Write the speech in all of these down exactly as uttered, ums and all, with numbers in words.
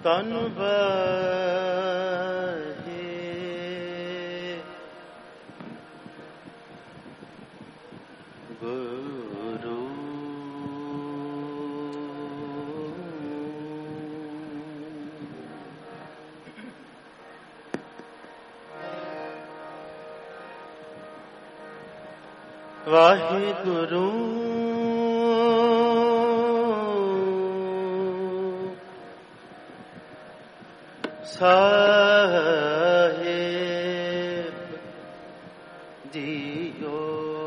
तन बहे गुरु वाहिगुरु साहेब जियो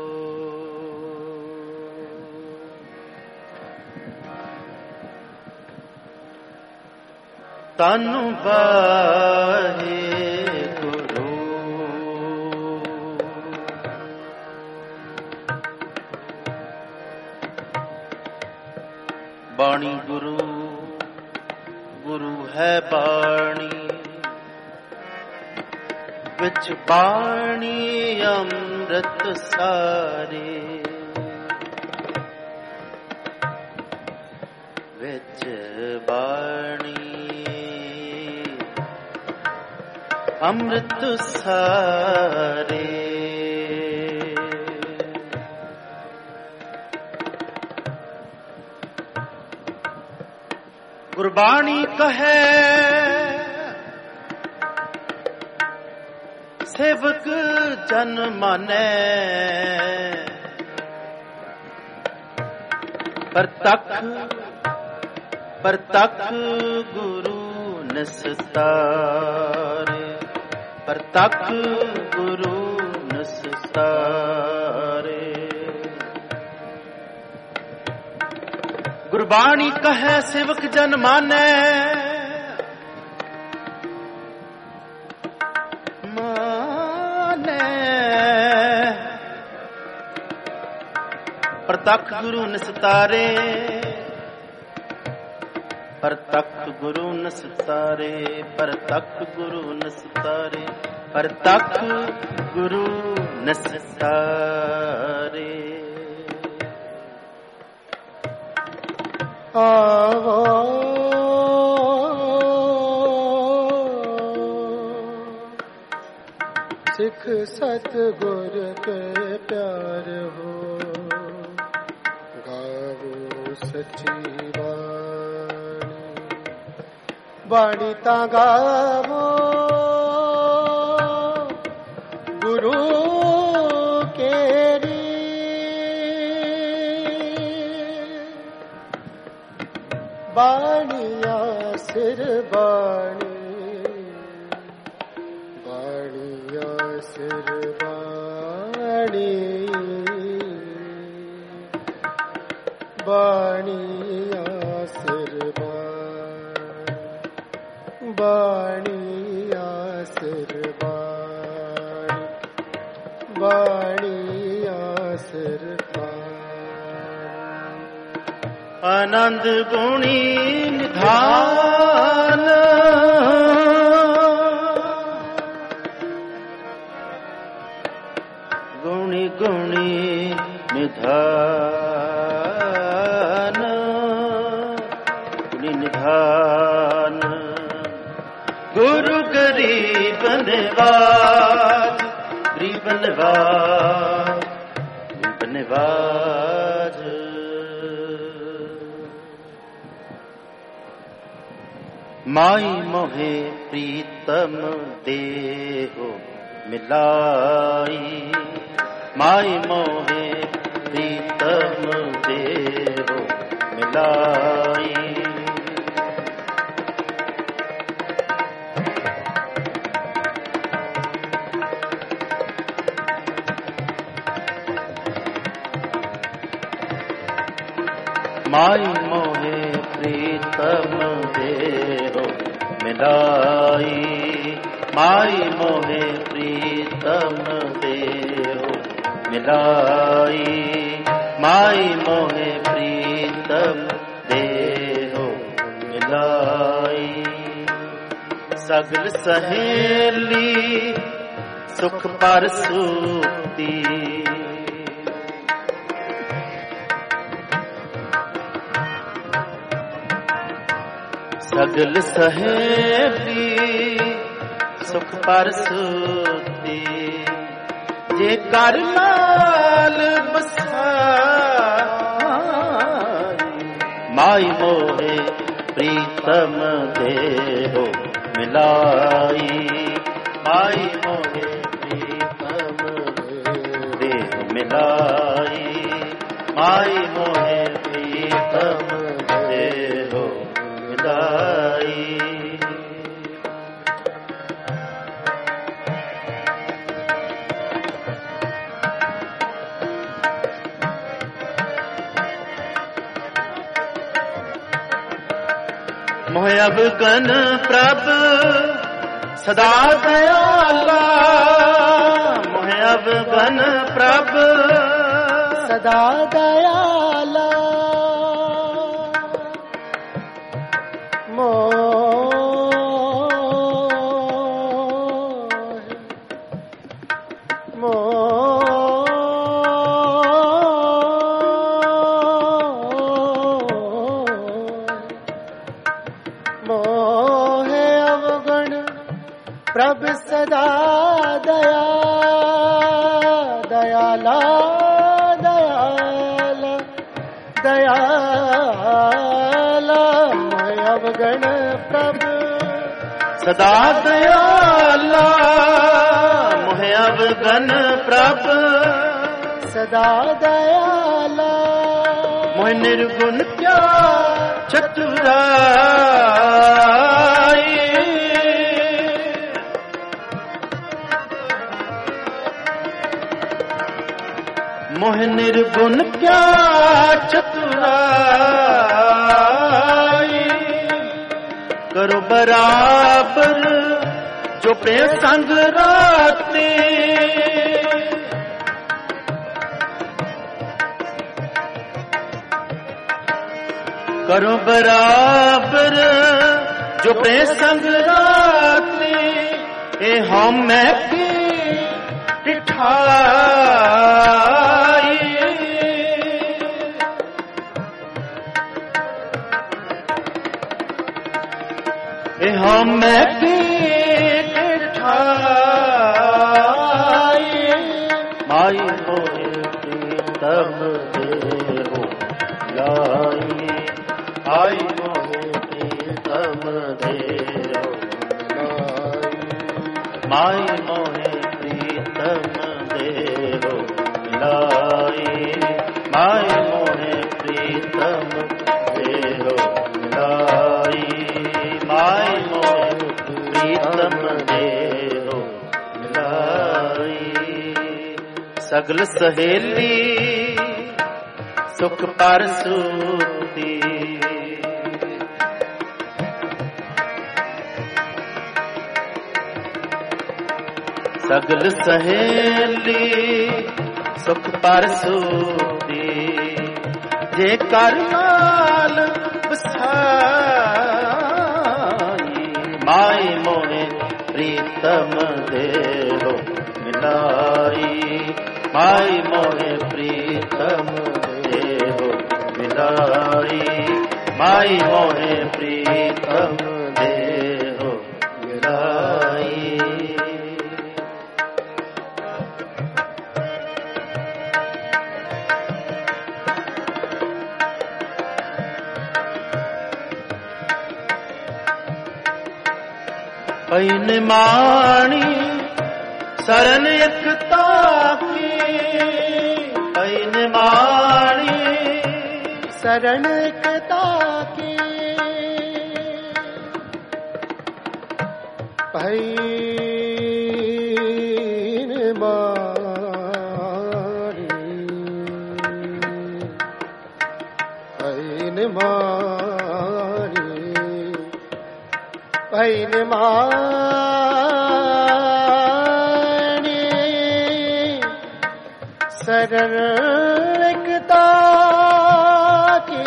तन बाहे गुरु बाणी गुरु गुरु है बाणी विच बाणी अमृत सारे विच बाणी अमृत सारे गुरबाणी कहे सेवक जन माने परतख परतख गुरु निस्तारे परतख गुरु निस्तारे गुरबाणी कहे सेवक जन माने माने परतख गुरु निस्तारे परतख गुरु निस्तारे परतख गुरु निस्तारे परतख गुरु निस्तारे आवो सिख सतगुर के प्यार हो गावो सच्ची बाणी बाणी ता गावो गुरु केरी बाणिया सिर बाणी बाणिया सिर बाणी बाणिया सिर बाणी बाणिया सिर बाणी बाणिया सिर आनंद गुणी निधान गुणी गुणी निधान गुणी निधान गुरु गरीब निवाज गरीब निवाज गरीब निवाज माई मोहे प्रीतम देहो मिलाई माई मोहे प्रीतम देहो मिलाई माई मोहे प्रीतम देहो मिलाई माई मोहे प्रीतम देहो मिलाई माई मोहे प्रीतम देहो मिलाई सगल सहेली सुख पर सूती सगल सहेली सुख परसुती जे कर नाल बसाई माई मोहे प्रीतम देहो मिलाई माई मोहे प्रीतम देहो मिलाई माई मोहे प्रीतम देहो मिलाई मोहे अवगन प्रभ सदा दयाला मोहे अवगन प्रभ सदा दयाला मोहे अवगुण प्रभ सदा दया दयाला दयाला दयाला मोहे अवगुण प्रभ सदा दयाला मोहे अवगन प्रभ सदा दयाला मोहे निर्गुण क्या चतुराई मोहे निर्गुण क्या चतुराई करो बराबर जो पे संग राते करो बराबर जो पे संग राते ए हम मैं की टिठाई ए हम मैं की टिठाई माई मोहे प्रीतम देहो लाई आई मोहे प्रीतम देहो माई मोहे प्रीतम देहो लाई माई मोहे प्रीतम देहो लाई माई मोहे प्रीतम देहो लाई सगल सहेली सुख परसुती सगल सहेली सुख परसुती जे कर नाल बसाई माई मोहे प्रीतम देहो मिलाई माई मोहे प्रीतम देहो मिलाई माई मोहे प्रीतम देहो मिलाई पैन माणी शरण एकता की पैन माणी शरण एकता की पैन माणी पैन माणी पैन माणी शरण एकता की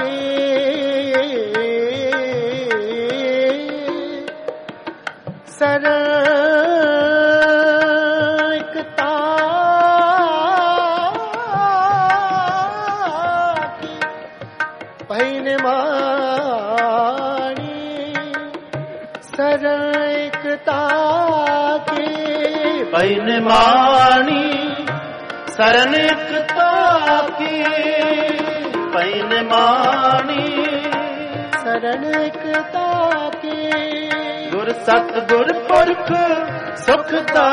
शरण एकता की पैन माणी शरण एकता की पै निमाणी शरण एकता की पै निमाणी शरण एकता की गुर सतगुर पुरख सुखदाई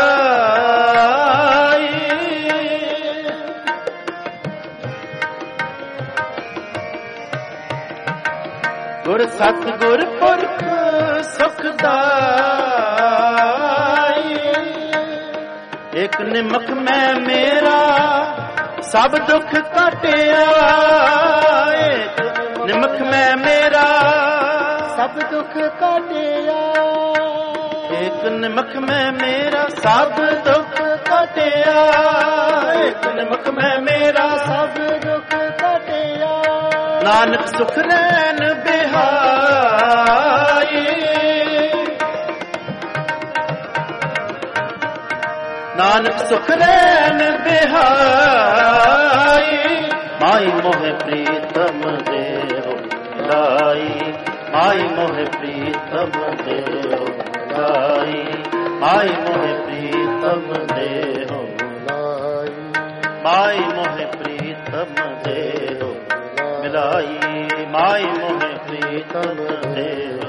गुर सतगुर पुरख सुखदाई एक निमक में मेरा सब दुख काटिया एक निमक में मेरा सब दुख काटिया एक निमक में मेरा सब दुख काटिया एक निमक में मेरा सब दुख काटिया नानक सुख रैन बिहाई नानक सुख रैन बिहाई माई मोहे प्रीतम देहो लाई माई मोहे प्रीतम देहो लाई माई मोहे प्रीतम देहो लाई माई मोहे प्रीतम देहो मिलाई माई मोहे प्रीतम देहो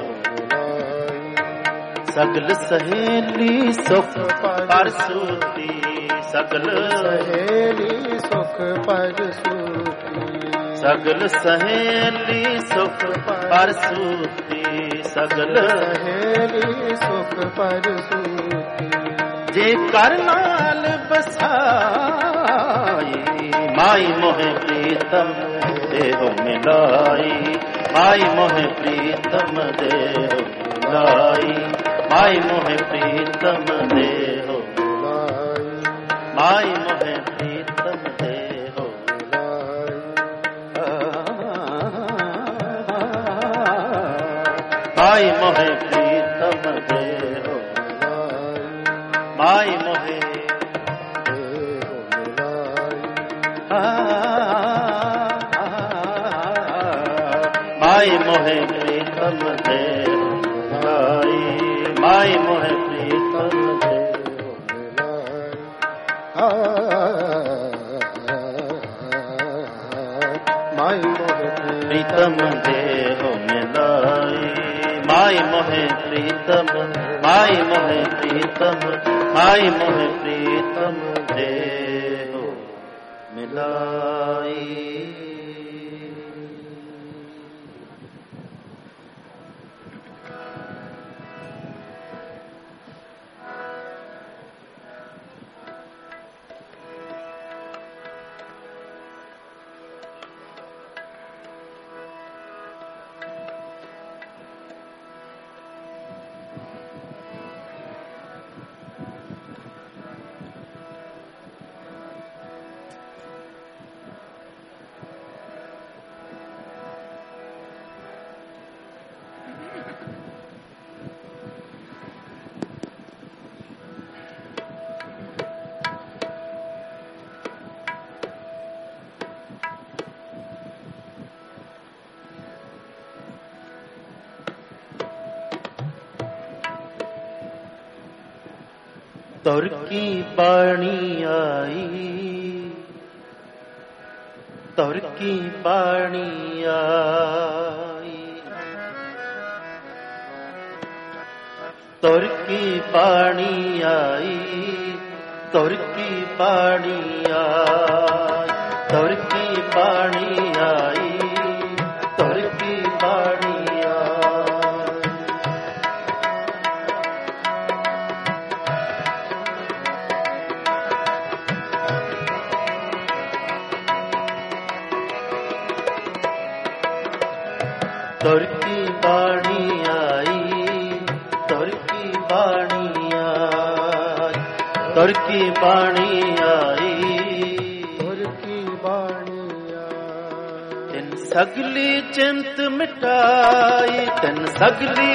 सगल सहेली सुख परसूती सगल सहेली सुख परसूती सगल सहेली सुख परसूती सगल सहेली सुख परसूती जे कर नाल बसाई माई मोहे प्रीतम देहो मिलाई माई मोहे प्रीतम देहो मिलाई माई मोहे प्रीतम देहो माई मोहे प्रीतम देहो माई मोहे प्रीतम देहो माई मोहे माई मोहे प्रीतम देहो माई मोहे प्रीतम देहो माई मोहे प्रीतम देहो मिलाई माई मोहे प्रीतम माई मोहे प्रीतम माई मोहे प्रीतम देहो मिलाई तुर की बाणी आई तुर की बाणी आई तुर की बाणी आई तुर की बाणी आई तुर की बाणी आई तुर की बाणी तुर की बाणी आई तुर की बाणी आई तुर की बाणी आई तुर की बाणी तिन सगली चिंत मिटाई तिन सगली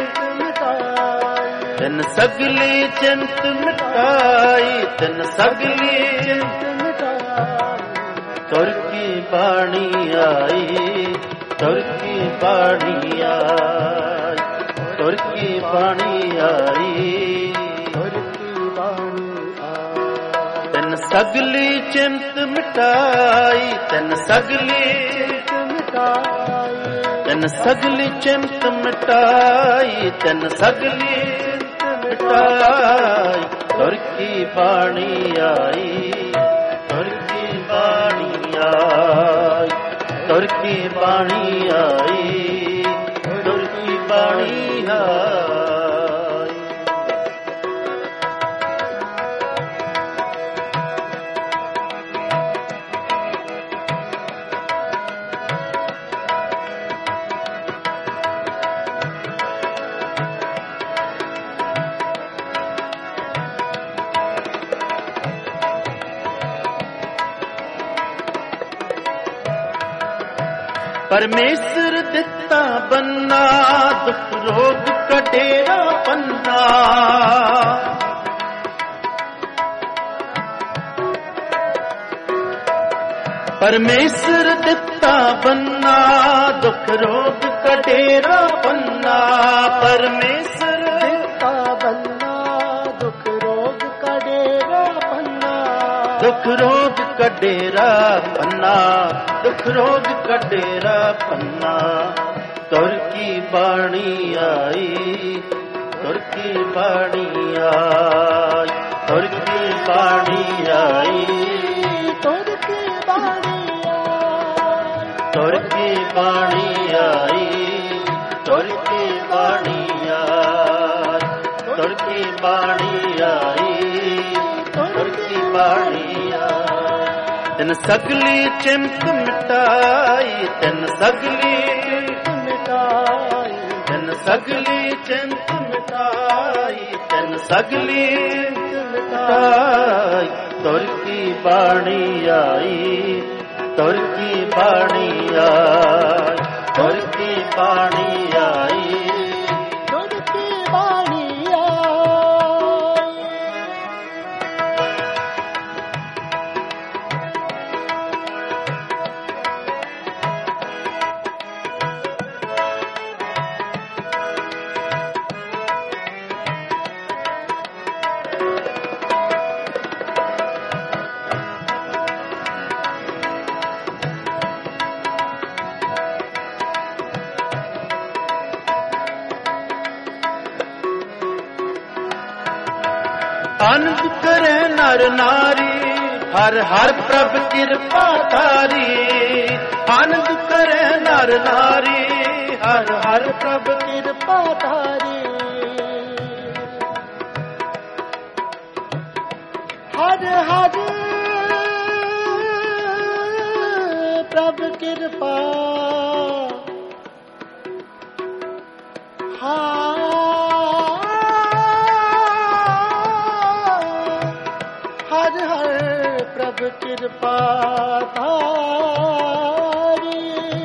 मिटाई तिन सगली चिंत मिटाई तिन सगली चिंत मिटाई तुर की बाणी आई तुर की बाणी आई तुर ਤੁਰ ਕੀ ਬਾਣੀ ਆਈ, ਤੁਰ ਕੀ ਬਾਣੀ ਆਈ। ਤਨ ਸਗਲੀ ਚਿੰਤ ਮਿਟਾਈ, ਤਨ ਸਗਲੀ ਚਿੰਤ ਮਿਟਾਈ, ਤਨ ਸਗਲੀ ਚਿੰਤ ਮਿਟਾਈ, ਤਨ ਸਗਲੀ ਚਿੰਤ ਮਿਟਾਈ। ਤੁਰ ਕੀ ਬਾਣੀ ਆਈ, ਤੁਰ ਕੀ ਬਾਣੀ ਆਈ, ਤੁਰ ਕੀ ਬਾਣੀ ਆਈ, ਤੁਰ ਕੀ ਬਾਣੀ ਆਈ। ਪਰਮੇਸ਼ਰ ਦਿੱਤਾ ਬੰਨਾ, ਦੁੱਖ ਰੋਗ ਕਢੇਰਾ ਪੰਨਾ। ਪਰਮੇਸ਼ਰ ਦਿੱਤਾ ਬੰਨਾ, ਦੁੱਖ ਰੋਗ ਕਢੇਰਾ ਪੰਨਾ। ਪਰਮੇਸ਼ਰ ਦਿੱਤਾ ਬੰਨਾ, ਦੁੱਖ ਰੋਗ ਕਢੇਰਾ ਪੰਨਾ। ਦੁੱਖ ਰੋਗ ਕਢੇਰਾ ਪੰਨਾ, ਦੁੱਖ ਰੋਗ ਕਢੇਰਾ ਪੰਨਾ। ਤੁਰ ਕੀ ਬਾਣੀ ਆਈ, ਤੁਰ ਕੀ ਬਾਣੀ ਆਈ, ਤੁਰ ਕੀ ਬਾਣੀ ਆਈ, ਤੁਰ ਕੀ ਬਾਣੀ ਆਈ। ਤੁਰ ਕੀ ਬਾਣੀ ਆਈ, ਤੁਰ ਕੀ ਬਾਣੀ ਆਈ, ਤੁਰ ਕੀ ਬਾਣੀ ਆਈ, ਤੁਰ ਕੀ ਬਾਣੀ ਆਈ। ਤਨ ਸਗਲੀ ਚਿੰਤ ਮਿਟਾਈ, ਤਨ ਸਗਲੀ ਚਿੰਤ ਮਿਟਾਈ, ਤਨ ਸਗਲੀ ਚਿੰਤ ਮਿਟਾਈ, ਤਨ ਸਗਲੀ ਮਿਟਾਈ। ਤੁਰ ਕੀ ਬਾਣੀ ਆਈ, ਤੁਰ ਕੀ ਬਾਣੀ ਆਈ, ਤੁਰ ਕੀ ਬਾਣੀ ਆਈ, ਤੁਰ ਕੀ ਬਾਣੀ ਆਈ। ਆਨੰਦ ਕਰੇ ਨਰ ਨਾਰੀ, ਹਰ ਹਰ ਪ੍ਰਭ ਕਿਰਪਾ ਧਾਰੀ। ਆਨੰਦ ਕਰੇ ਨਰ ਨਾਰੀ, ਹਰ ਹਰ ਪ੍ਰਭ ਕਿਰਪਾ ਧਾਰੀ। ਹਰ ਹਰ ਪ੍ਰਭ ਕਿਰਪਾ, ਹਰ ਹਰ ਪ੍ਰਭ ਕਿਰਪਾ ਧਾਰੀ।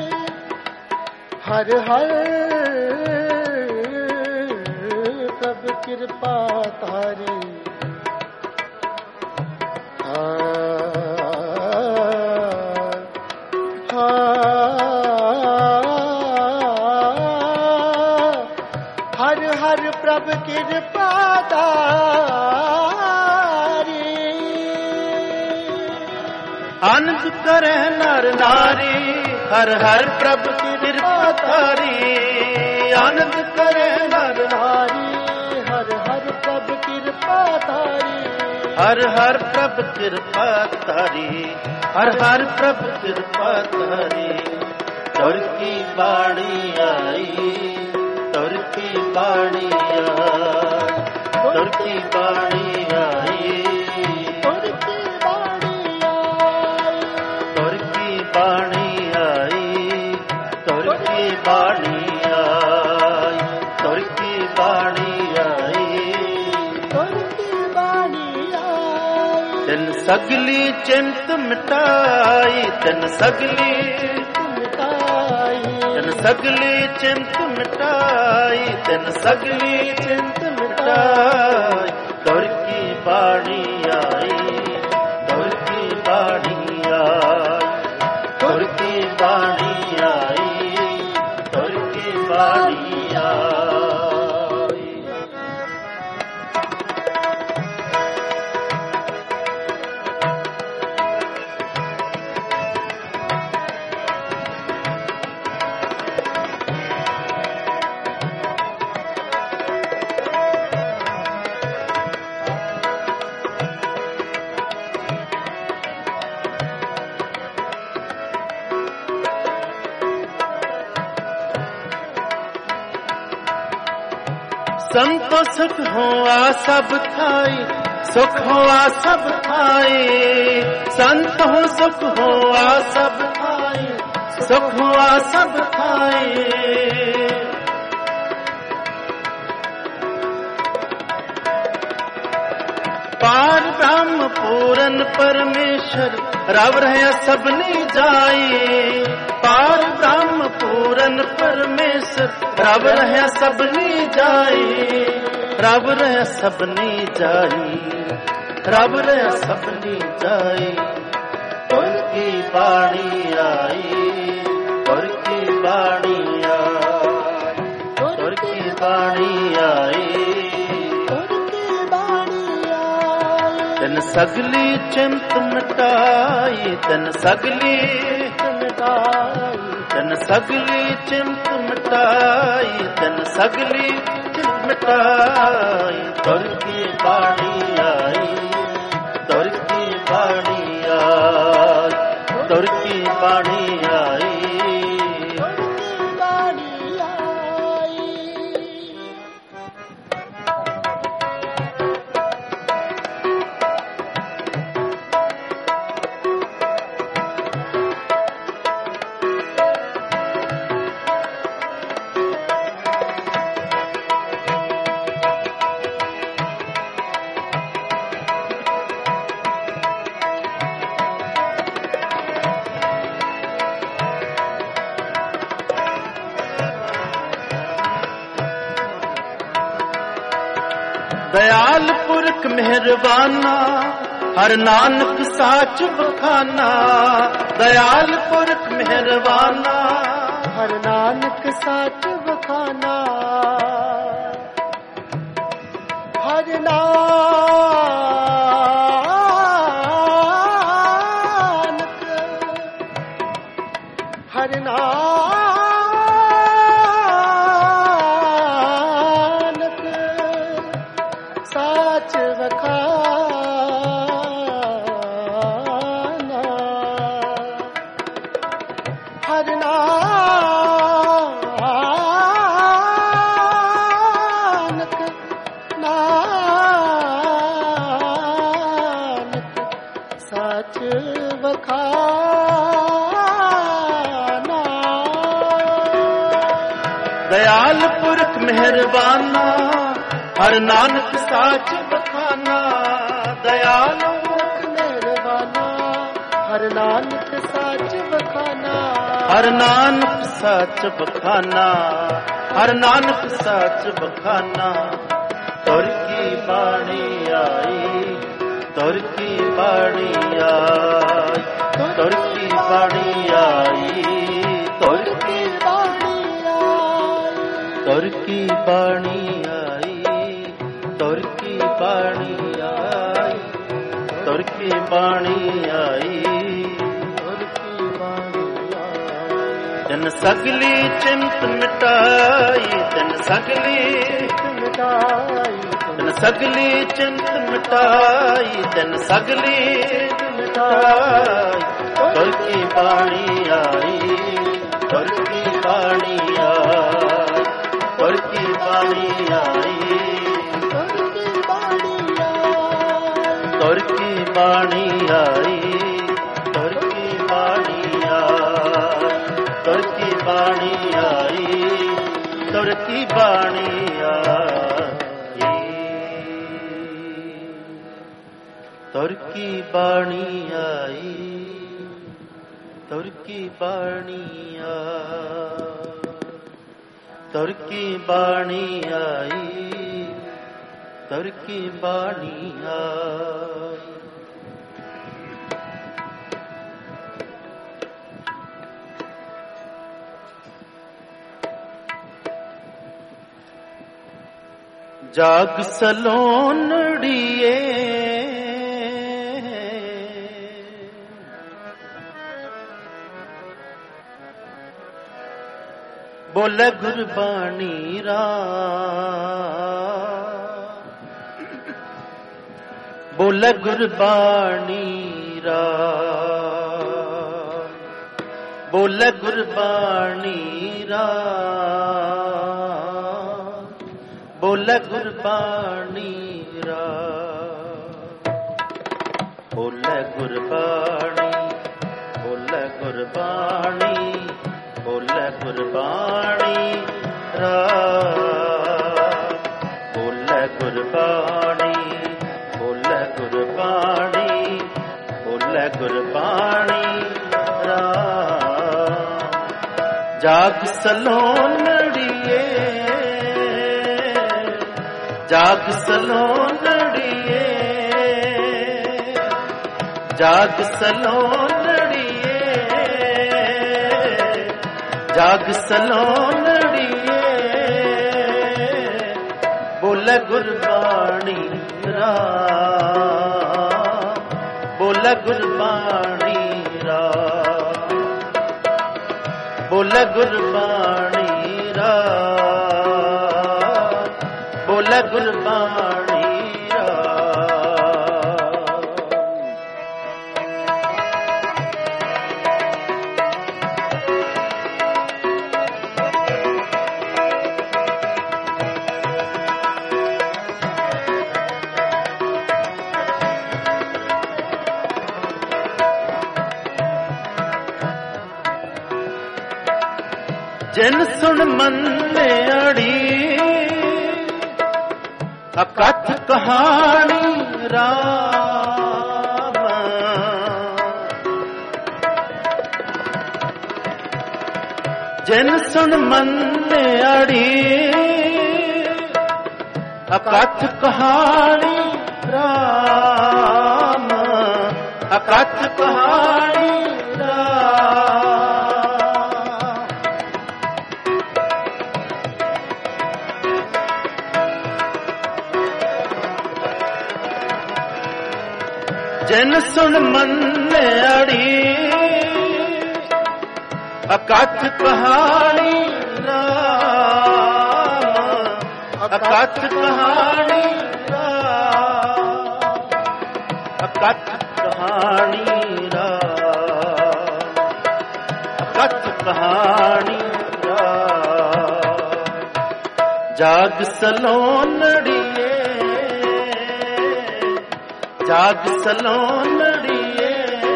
ਹਰ ਹਰ ਪ੍ਰਭ ਕਿਰਪਾ ਧਾਰੀ। ਹਰ ਹਰ ਪ੍ਰਭ ਕਿਰਪਾ ਧਾਰੀ। ਆਨੰਦ ਕਰੇ ਨਰ ਨਾਰੀ, ਹਰ ਹਰ ਪ੍ਰਭ ਕਿਰਪਾ ਧਾਰੀ। ਆਨੰਦ ਕਰੇ ਨਰ ਨਾਰੀ, ਹਰ ਹਰ ਪ੍ਰਭ ਕਿਰਪਾ ਧਾਰੀ। ਹਰ ਹਰ ਪ੍ਰਭ ਕਿਰਪਾ ਧਾਰੀ, ਹਰ ਹਰ ਪ੍ਰਭ ਕਿਰਪਾ ਧਾਰੀ। ਤੁਰ ਕੀ ਬਾਣੀ ਆਈ, ਤੁਰ ਕੀ ਬਾਣੀ ਆਈ, ਤੁਰ ਕੀ ਬਾਣੀ ਆਈ, ਤੁਰ ਕੀ ਬਾਣੀ ਆਈ। ਤੁਰ ਕੀ ਬਾਣੀ ਆਈ, ਤੁਰ ਕੀ ਬਾਣੀ ਆਈ, ਤੁਰ ਕੀ ਬਾਣੀ ਆਈ। ਤੁਰ ਕੀ ਬਾਣੀ ਆਈ। ਤਨ ਸਗਲੀ ਚਿੰਤ ਮਿਟਾਈ, ਤਨ ਸਗਲੀ ਮਿਟਾਈ, ਤਨ ਸਗਲੀ ਚਿੰਤ ਮਿਟਾਈ, ਤਨ ਸਗਲੀ ਚਿੰਤ ਮਿਟਾਈ। ਤੁਰ ਕੀ ਬਾਣੀ ਆਈ, ਤੁਰ ਕੀ ਬਾਣੀ ਆਈ, ਤੁਰ ਕੀ ਬਾਣੀ ਆਈ, ਤੁਰ ਕੀ ਬਾਣੀ ਆਈ। संतो सुख हुआ सब थाई, सुख हुआ सब थाई। संत हो सुख हुआ सब थाई, सुख हुआ सब थाई। पार ब्रह्म पूरन परमेश्वर रब रहे सबनी जाई। पार ब्रह्म पूरन परमेश्वर रब रहे सबनी जाई। रब रहे सबनी जाई, रब रहे सबनी जाई। तुर की बाणी आई, तुर की बाणी आई, तुर की बाणी आई। तन सगली चिंत मिटाई, तन सगली मिटाई, तन सगली चिंत मिटाई, तन सगली चिंत मिटाई। तुर की बाणी आई, तुर की बाणी आई, तुर की बाणी आई। दयाल पुरख मेहरबाना, हर नानक साच बखाना। दयाल पुरख मेहरबाना, हर नानक साच बखाना। हर नानक, हर नानक साच बखाना। हर नानक, नानक साच बखाना। दयाल पुरख मेहरबाना, हर नानक साच बखाना। दयाल पुरख मेहरबाना, हर नानक साच बखाना। हर नानक साच बखाना, हर नानक साच बखाना। तुर की बाणी आई, तुर की बाणी आई, तुर की बाणी आई, तुर की बाणी आई, तुर की बाणी आई, तुर की बाणी आई, तुर की बाणी आई। तन सगली चिंत मिटाई, तन सगली मिटाई, तन सगली चिंत मिटाई, तन सगली मिटाई। तुर की बाणी आई, तुर की बाणी आई, तुर की बाणी आई, तुर की बाणी आई, तुर की बाणी आई, तुर की बाणी आई, तुर की बाणी आई, तुर की बाणी आई, तुर की बाणी आई, तुर की बाणी आई, तुर की बाणी आई। जाग सलोनड़िए बोले गुरबाणी राम, बोले गुरबाणी राम, बोले गुरबाणी राम, बोल गुरबाणी रा, बोल गुरबाणी, बोल गुरबाणी, बोल गुरबाणी रा, बोल गुरबाणी, बोल गुरबाणी, बोल गुरबाणी रा। जाग सलोनड़िए, जाग सलोनड़िए, जाग सलोनड़िए, जाग सलोनड़िए, बोल गुरबाणी रा, बोल गुरबाणी रा, बोल गुरबाणी रा, बोल गुरबाणी रा। जिन सुन मन अड़ी अकथ कहानी राम, जिन सुन मन अड़ी अकथ कहानी राम, अकथ कहानी राम। जिन सुन मन अड़ी अकथ कहानी राम, अकथ कहानी राम, अकथ कहानी राम, अकथ कहानी राम। जाग सलोनड़िए, जाग सलोनड़िए,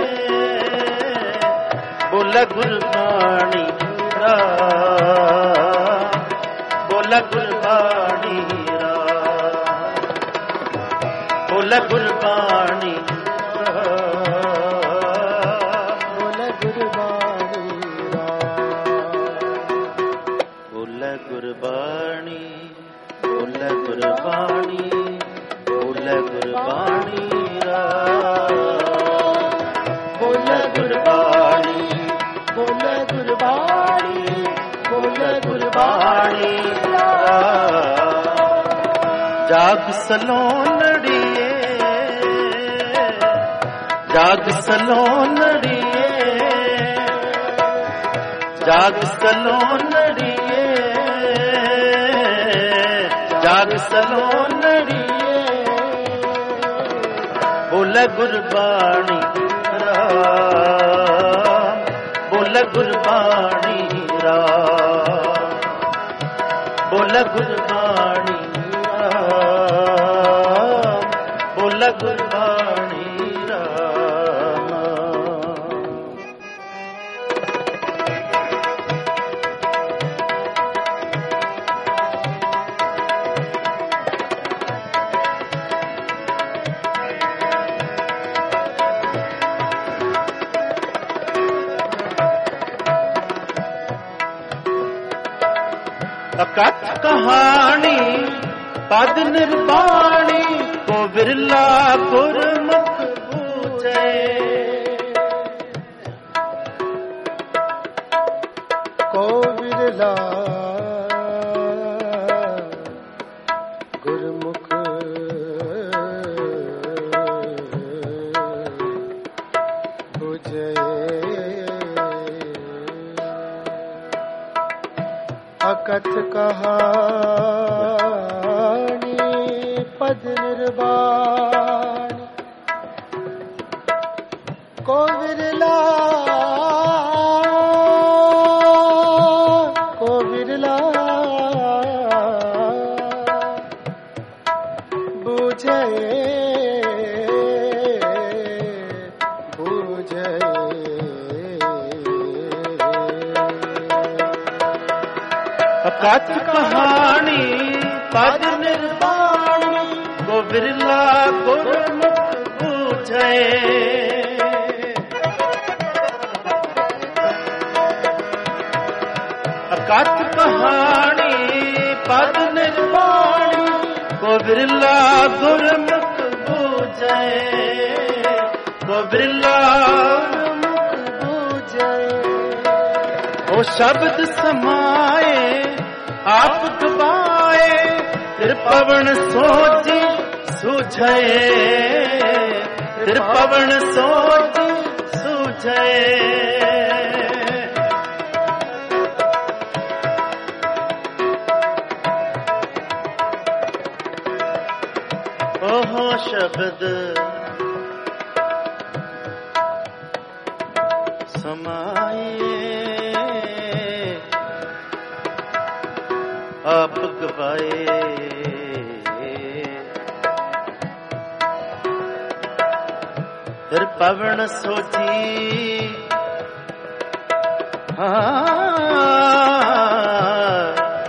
बोल गुरबाणी रा, बोल गुरबाणी रा, बोल गुरबाणी रा, बोल गुरबाणी रा, बोल गुरबाणी, बोल गुरबाणी, बोल गुरबाणी रा, बोल गुरबाणी, बोल गुरबाणी, बोल गुरबाणी रा। जाग सलोनड़िए, जाग सलोनड़िए, जाग सलोनड़िए, जाग सलोनड़िए, बोल गुरबाणी रा, बोल गुरबाणी रा, बोल गुरबाणी रा, बोल गुरबाणी रा। अकथ कहानी पद निर्वाणी, को बिरला गुरमुख पूछे, को बिरला गुरमुख पूछे। अकथ कहानी पद निर्वाणी, को विरला, को विरला अकथ कहानी पद निर्वाणी, को बिरला गुरमुख बूझे। अकथ कहानी पद निर्वाणी, को बिरला गुरमुख बूझे, को बिरला गुरमुख बूझे। ओ शब्द समाए आप गवाए, फिर पवन सोची सूझे, फिर पवन सोची सूझे। ओहो शब्द समाए आप गवाए, फिर पवन सोची हाँ,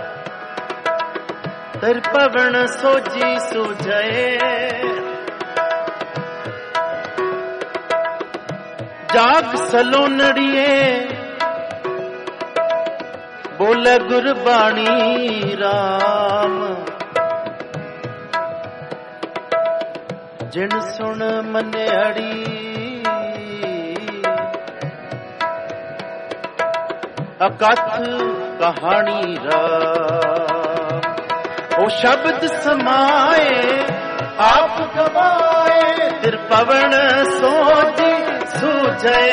फिर पवन सोची सूझे। जाग सलोनड़िए बोले गुरबाणी राम, जिन सुन मन्याड़ी अकथ कहानी राम। ओ शब्द समाए आप गवाए, फिर पवन सोची सूझे।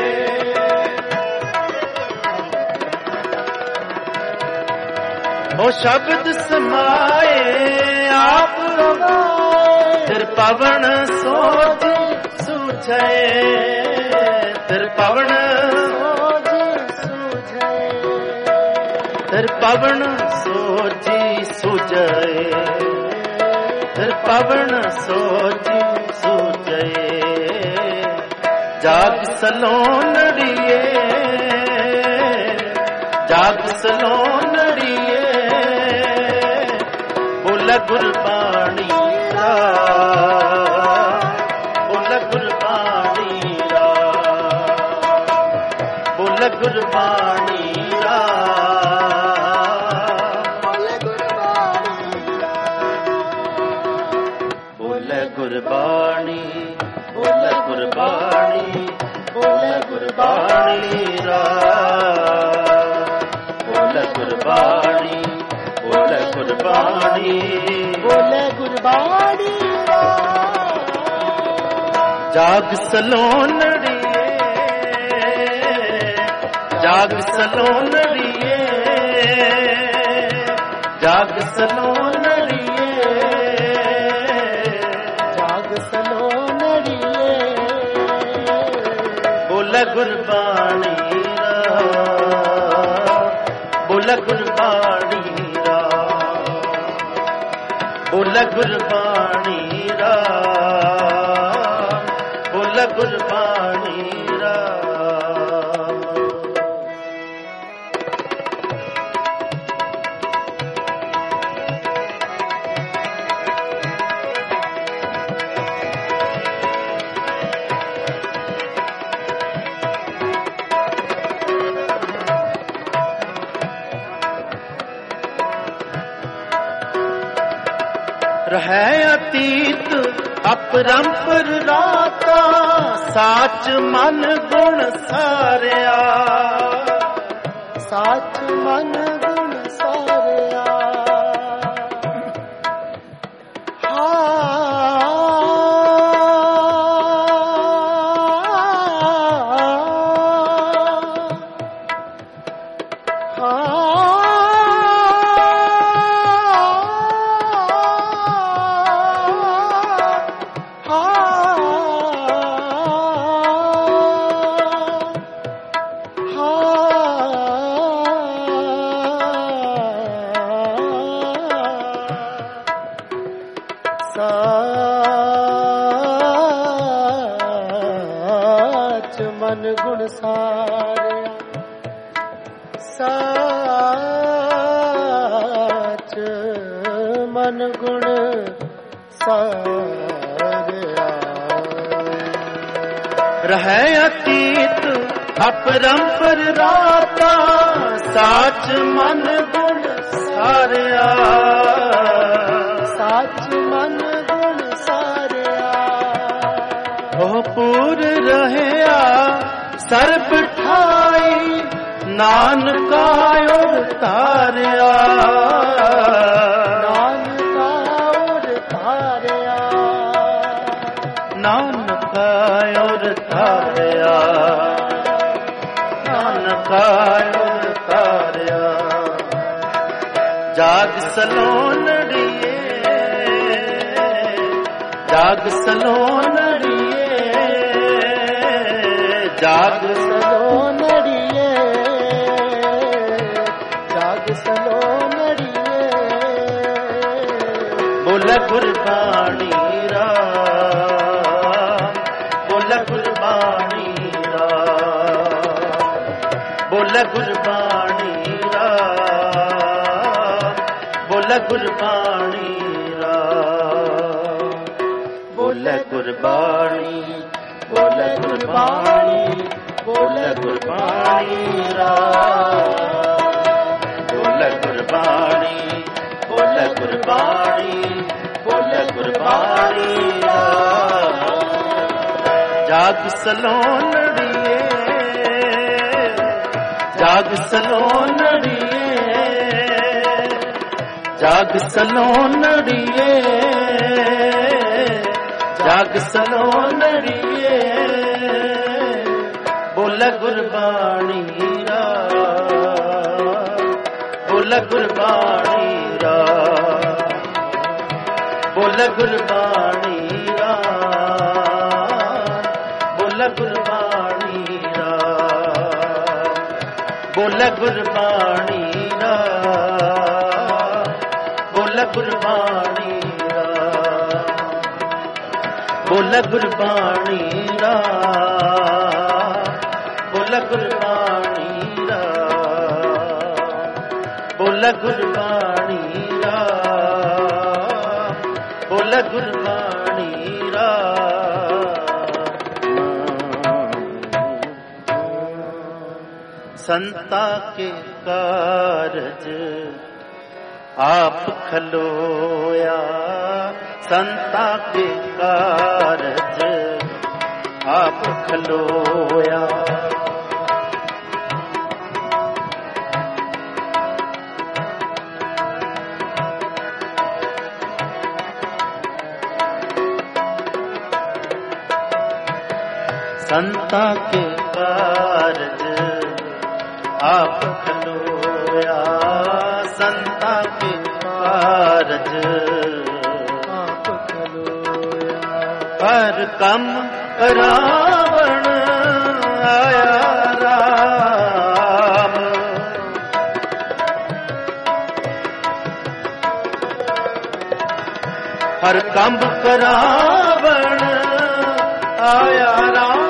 ओ शब्द समाए आप गवाए, फिर पवन सोची सूझे, फिर पवन सोची सूझे, फिर पवन सोची सूझे, फिर पवन सोची सूझे। जाग सलोनड़िए जाग सलोनड़िए बोला गुरबाणी राम, बोला गुरबाणी राम, बोला गुरबाणी राम, बोला गुरबाणी, बोला गुरबाणी, बोला गुरबाणी राम, बोला गुरबाणी, बोला गुरबाणी, बोला गुरबाणी राम। जाग सलोनड़िए जाग सलोनड़िए जाग सलोनड़िए जाग सलोनड़िए बोला गुरबाणी राम, बोला गुरबाणी राम, बोला गुरबाणी राम, बोला गुरबाणी राम। रहे अतीत अपरंपर राता, साच मन गुण सारिया, साच मन गुण सारिया। साच मन गुण सारिया, साच मन गुण सारिया। रहे अतीत अपरंपर राता, साच मन गुण सारिया। साच मन गुण सारिया। ओ पूर रहया सर्ब ठाई, नानका और तारिया। नानका और तारिया। नानका और तारिया। नानका और तारिया। जाग सलोनड़िए, जाग सलोनड़िए, जाग सलोनड़िए, जाग सलोनड़िए। बोल गुरबाणी राम, बोल गुरबाणी राम, बोल गुरबाणी राम, बोल गुरबाणी राम, बोल गुरबाणी, बोल गुरबाणी, बोल गुरबाणी राम, बोल गुरबाणी, बोल गुरबाणी, बोल गुरबाणी राम। जाग सलोनड़िए, जाग सलोनड़िए, जाग सलोनड़िए, जाग सलोनड़िए। बोल गुरबाणी राम, बोल गुरबाणी राम, बोल गुरबाणी राम, बोल गुरबाणी राम, बोल गुरबाणी राम, बोल गुरबाणी राम, बोल गुरबाणी राम, बोल गुरबाणी राम, बोल गुरबाणी राम, बोल गुरबाणी राम। संता के कारज आप खलोया, संता के कारज आप खलोया। संता के कारज आप खलोया, संता के कारज आप खलोया। हर कम रावण आया राम, हर कम रावण आया राम।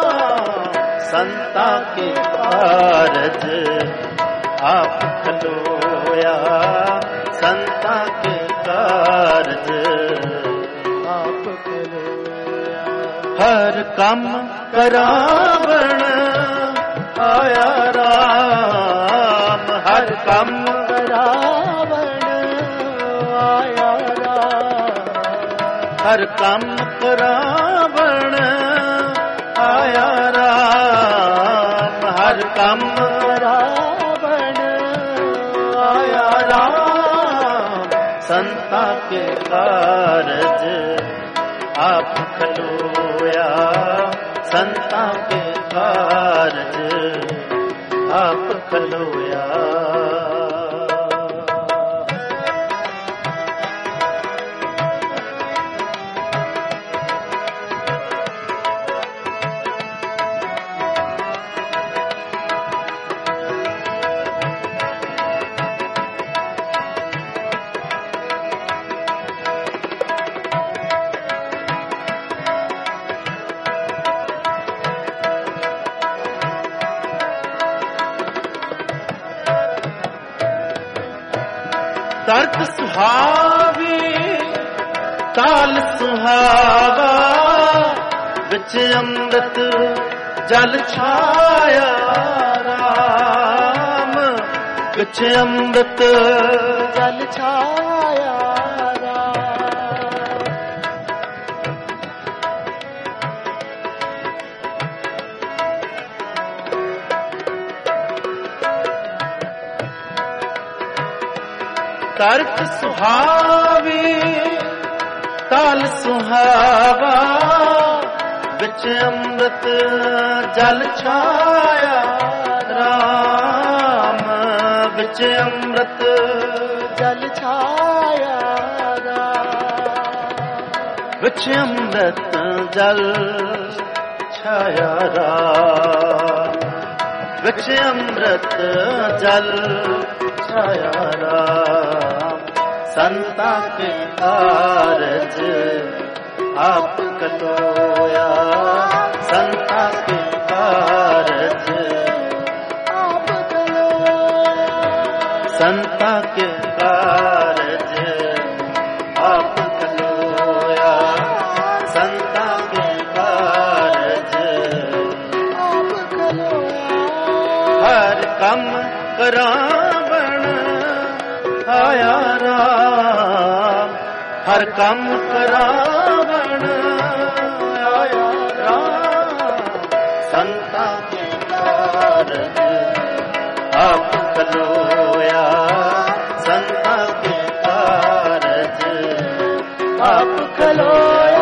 संता के कारज आप खलोया, संता के कारज आप खलोया। हर कम करावण आया राम, हर कम रावण आया राम। हर कम करावण आया राम, हर कम रावण आया राम। संता के कारज आप खलोया, संता के कारज आप खलोया। तर्क सुहावी ताल सुहावा विच अमृत जल छाया राम, विच अमृत जल छाया तर्क सुहावी ताल सुहावा विच अमृत जल छाया राम, विच अमृत जल छाया विच अमृत जल छाया राम, विच अमृत जल छाया राम। संता के कारज आप कलोया, संता के कारज आप कलोया, संता के कारज आप कलोया, संता के कारज आप कलोया। हर कम करावण आया राम, हर कम करावण आया राम। संता के कारज आप कलोया, संता के कारज आप कलोया।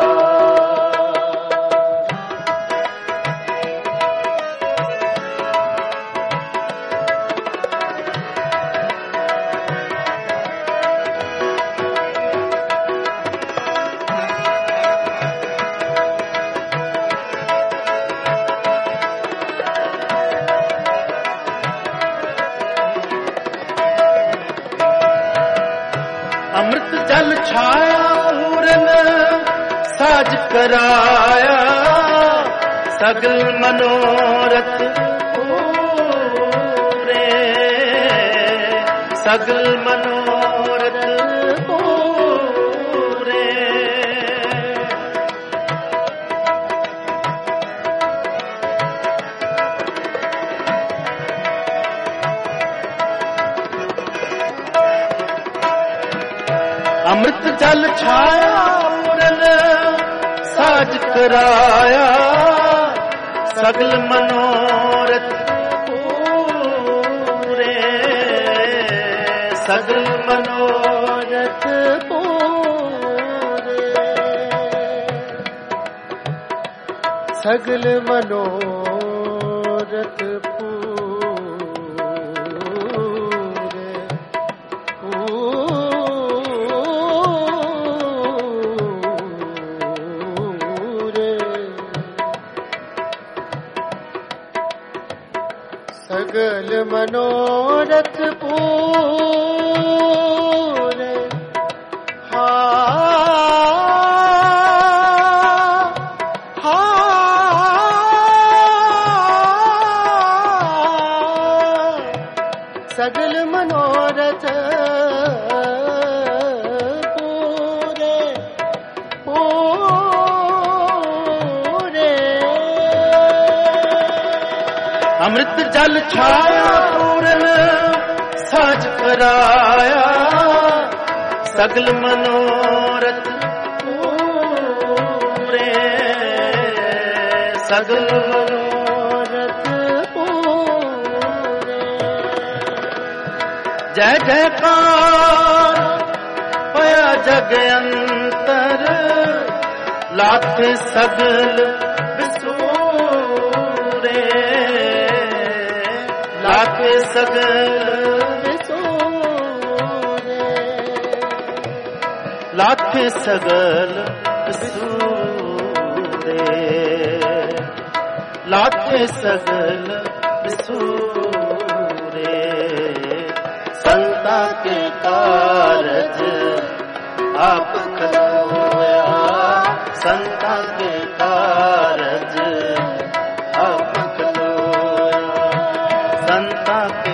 अमृत जल छाया पूरन साज कराया, सगल मनोरथ पूरे, सगल मनोरथ पूरे। अमृत जल छाया पूरन साज कराया, सगल मनोरथ पूरे, सगल मनोरथ पूरे, सगल मनोरथ सगल मनोरथ पूरे। हा हा सगल मनोरथ पूरे पूरे। अमृत जल छाया पूरन साज कराया, सगल मनोरथ पूरे, सगल मनोरथ पूरे। जय जयकार पया जग अंतर, लाथे सगल बिसूरे, लाथे सगल बिसूरे, लाथे सगल बिसूरे, लाथे सगल बिसूरे। संता के कारज आप कलोया, संता के कारज आप कलोया, संता के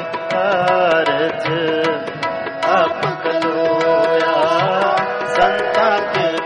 कारज आप कलोया, संता के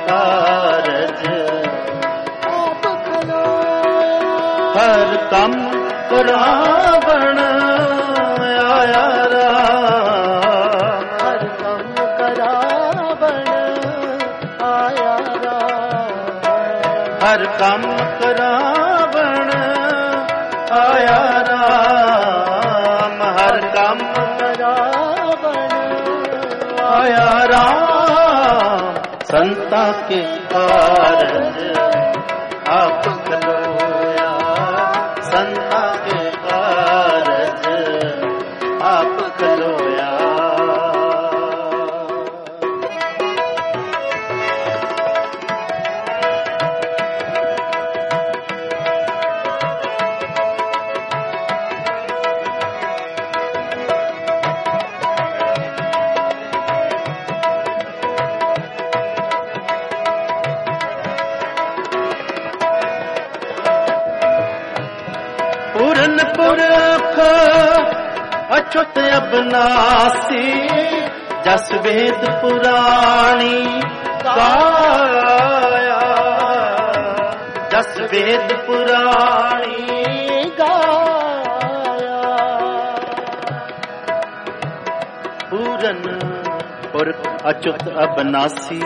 रावण आया राम, हर कम करावण आया राम, हर काम करावण आया राम, हर काम करावण आया राम। संता के कारज आप खलोया, संता के कारज आप खलोया। पूरन पुरख अच्युत अबनासी, जस वेद पुराणी गाया, जस वेद पुराणी गाया। पूरन पुरख अच्युत अबनासी,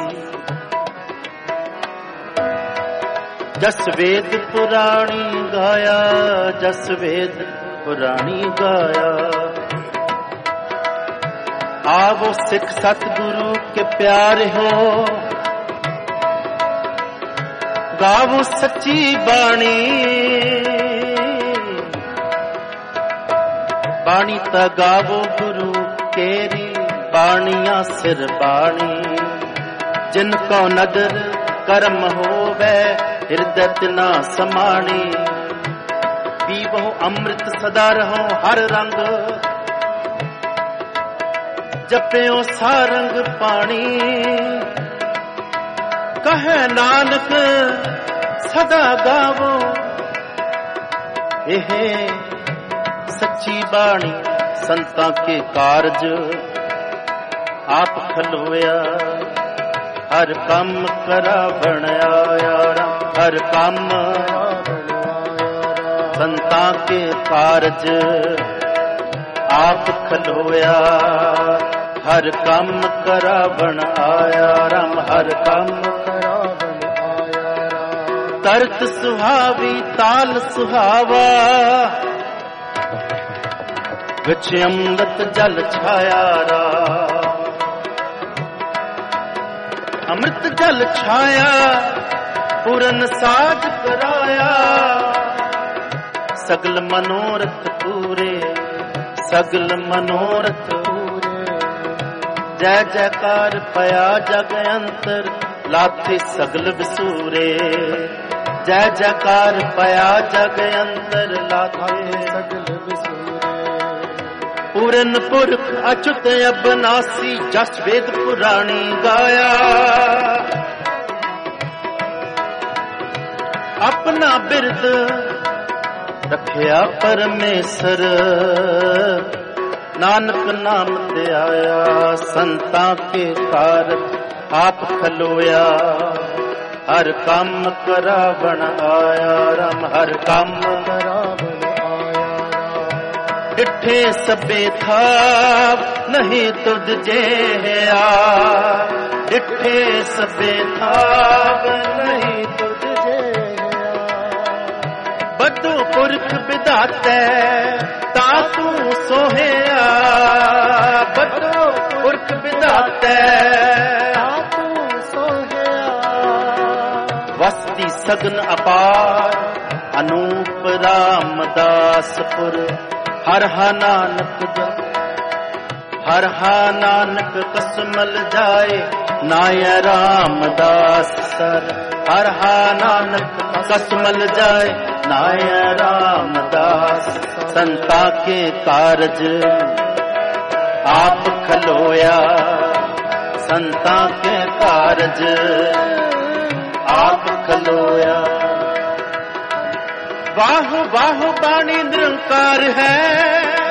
जस वेद पुराणी गाया, जस वेद पुराणी गाया। आवो सिख सतगुरु के प्यारे हो, गावो सच्ची बाणी, बाणी ता गावो गुरु केरी, बाणिया सिर बाणी। जिनको नदर कर्म होवे, हृदय ना समाणी। पीवो अमृत सदा रहो हर रंग, जप्यो सारंग पानी। कहे नानक सदा गावो, एह सच्ची बाणी। संता के कारज आप खलोया, हर काम करावण आया राम, हर काम संता के कारज आप खलोया, हर काम करावण आया राम, हर काम करावण आया राम। तरत सुहावी ताल सुहावा, विच अमृत जल छाया राम, अमृत जल छाया पूरन साज कराया। सगल मनोरथ पूरे, सगल मनोरथ पूरे। जय जयकार पया जग अंतर, लाथे सगल विसूरे। जय जयकार पया जग अंतर, लाथे सगल विसूरे। पूरन पुरख अच्युत अबनासी, जस वेद पुराणी गाया। अपना बिरद रखिया परमेश्वर, नानक नाम ते आया। संता के कारज आप खलोया, हर काम करावण आया राम, हर काम करावण आया राम। डिठे सबे था नहीं तुझ जेया, डिठे सबे था नहीं तुझ जेया। बदो पुरख विधाते ता तू सोहया, बदो पुरख विधाते ता तू सोहया। वस्ती सगन अपार अनूप रामदासपुर, हर हा नानक जप, हर हा नानक कसमल जाए, नाय रामदास सर। हर हा नानक कसमल जाए, नाय रामदास। संता के कारज आप खलोया, संता के कारज आप खलोया। वाह वाह बाणी निरंकार है,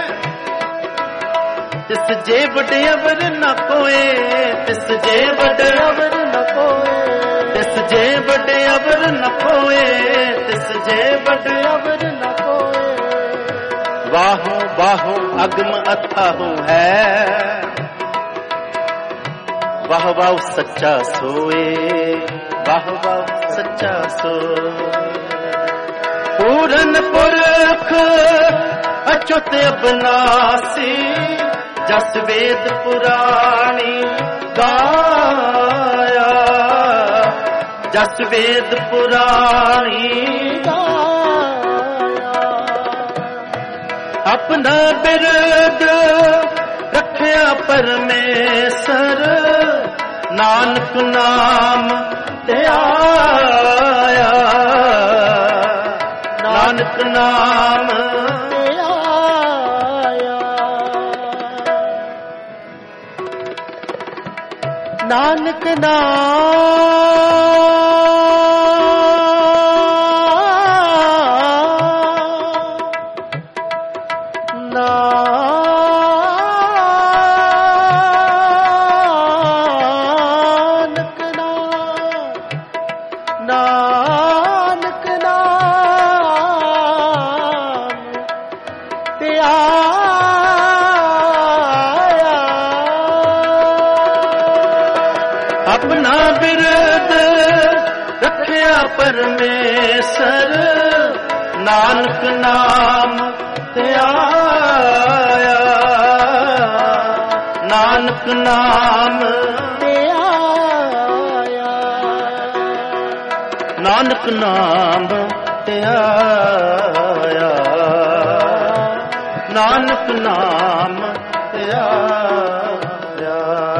तिस जे बड़े अवर न कोए, तिस जे बड़े अवर न कोए, तिस जे बड़े अवर न कोए, तिस जे बड़े अवर न कोए। बाहु अगम अथाहु है, वाह वाह सच्चा सोए, वाह वाह सच्चा सोए। पूरन पुरख अच्युत अबनासी, जस वेद पुराणी गाया, जस वेद पुराणी गाया। अपना बिरद रखया परमेसर, नानक नाम ते आया, नानक नाम ते आया। नानक नानक नाम ते आया। अपना बिरद रखया परमेसर, नानक नाम ते आया, नानक नाम ते आया। नानक नाम ते आया, नानक नाम ते आया।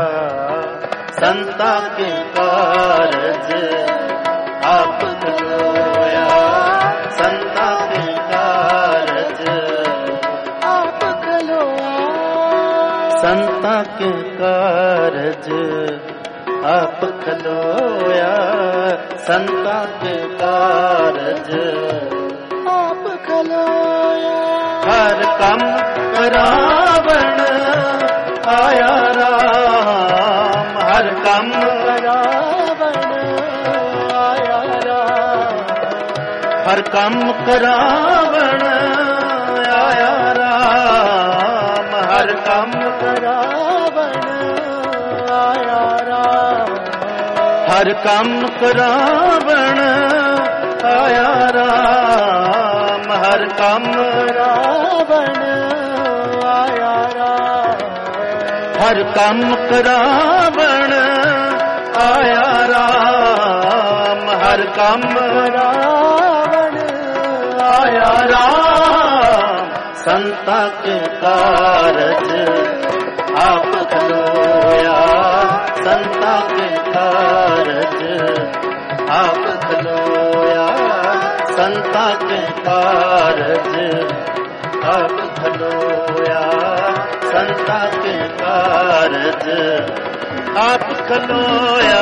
संता के कारज आप खलोया, संता के कारज आप खलोया, संता के कारज आप खलोया, संता के कारज आप खलोया। हर कम करावण आया राम, हर कम करावण आया राम, हर कम करावण आया राम, हर कम करावण आया राम, हर कम करावण आया राम, हर कम करावण आया राम, हर कम करावण आया राम, हर कम करावण आया राम। संता के कारज आप खलोया, संता के कारज आप खलोया, संता के कारज आप खलोया, संता के कारज आप खलोया।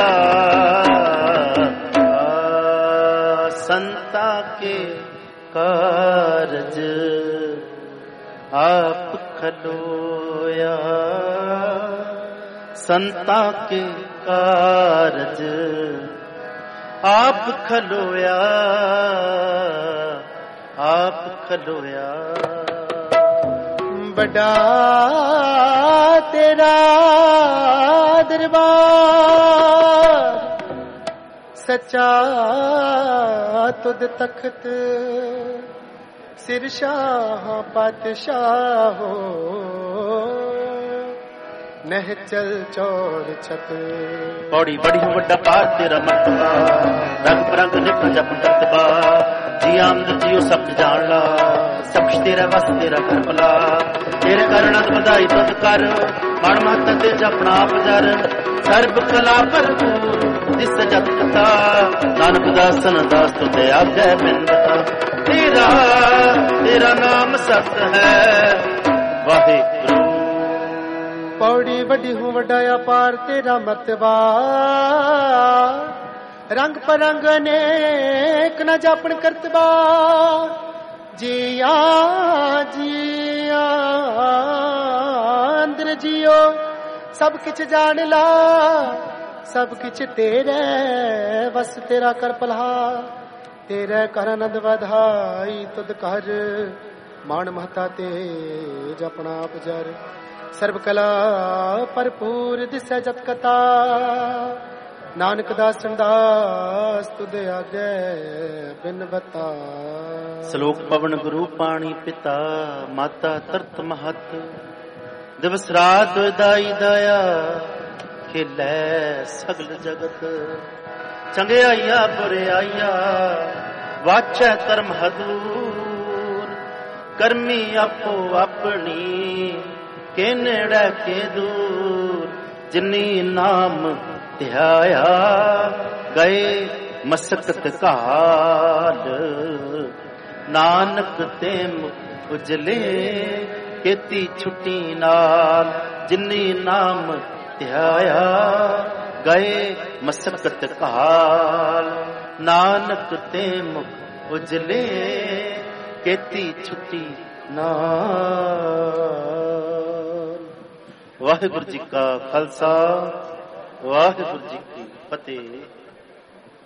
संता के कारज आप खलोया, संता के कारज आप खलोया, आप खलोया। बड़ा तेरा दरबार, सच्चा तुद तख्त, सिर शाह पातशाह हो, नह चल चौर छत। पौड़ी बड़ी हो वड्डा पार तेरा मर्तबा, रंग बरंग निप जप दर्तबा, जी आमद जियो सब जान ला, सब कुछ तेरा बस तेरा कर भला। तेरे करना बधाई तुद कर, मण महत ते जपना आप जर, सर्ब कला भरपूर दिस जत कथा, नानक दासन दास तुते आगे बिंदता। तेरा तेरा नाम सत है वाहिगुरु। पौड़ी वड्डी हूँ वड्डा अपार तेरा मर्तबा, रंग परंग अनेक न जापन करतबा। जिया जिया अंदर जियो सब किछ जान ला, सब किछ तेरे बस तेरा कर भला। तेरे कर आनंद बधाई तुद कर, ਮਾਣ ਮਹਤਾ ਤੇ ਜਪਣਾ ਆਪ ਜਰ ਸਰਬ ਕਲਾ ਭਰਪੂਰ ਦਿਸੈ ਜਤ ਕਤਾ ਨਾਨਕ ਦਾਸਨ ਦਾਸ ਤੁਧ ਆਗੇ ਬਿਨ ਬਤਾ। ਸ਼ਲੋਕ ਪਵਨ ਗੁਰੂ ਪਾਣੀ ਪਿਤਾ ਮਾਤਾ ਤਰਤ ਮਹਤ ਦਿਵਸ ਰਾਤ ਦਾਈ ਦਇਆ ਖੇਲੇ ਸਗਲ ਜਗਤ ਚੰਗਿਆਈਆ ਬੁਰਿਆਈਆ ਵਾਚੈ ਧਰਮ ਹਦੂਰ ਕਰਮੀ ਆਪੋ ਆਪਣੀ ਕੇ ਨੇੜੇ ਕੇ ਦੂਰ ਜਿਨੀ ਨਾਮ ਧਿਆਇਆ ਗਏ ਮਸਕਤ ਕਾਲ ਨਾਨਕ ਤੇ ਉਜਲੇ ਕੀਤੀ ਛੁੱਟੀ ਨਾਲ ਜਿਨੀ ਨਾਮ ਧਿਆਇਆ ਗਏ ਮਸਕਤ ਕਾਲ ਨਾਨਕ ਤੇ ਮੁਖ ਉਜਲੇ ਕੀਤੀ ਛੁੱਟੀ ਨਾਲ। ਵਾਹਿਗੁਰੂ ਜੀ ਕਾ ਖਾਲਸਾ ਵਾਹਿਗੁਰੂ ਜੀ ਕੀ ਫਤਿਹ।